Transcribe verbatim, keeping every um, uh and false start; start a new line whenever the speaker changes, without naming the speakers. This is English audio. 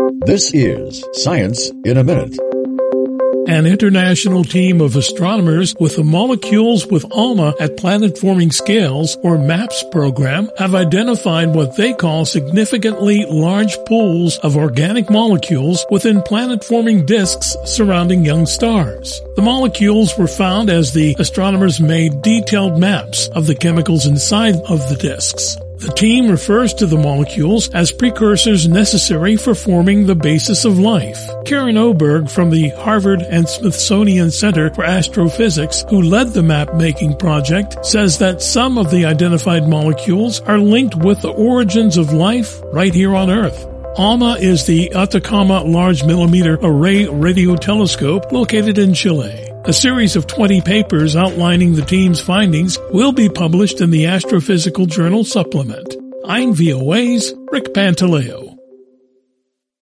This is Science in a Minute.
An international team of astronomers with the Molecules with ALMA at Planet-Forming Scales, or MAPS program, have identified what they call significantly large pools of organic molecules within planet-forming disks surrounding young stars. The molecules were found as the astronomers made detailed maps of the chemicals inside of the disks. The team refers to the molecules as precursors necessary for forming the basis of life. Karen Oberg from the Harvard and Smithsonian Center for Astrophysics, who led the map-making project, says that some of the identified molecules are linked with the origins of life right here on Earth. ALMA is the Atacama Large Millimeter Array Radio Telescope located in Chile. A series of twenty papers outlining the team's findings will be published in the Astrophysical Journal Supplement. I'm V O A's Rick Pantaleo.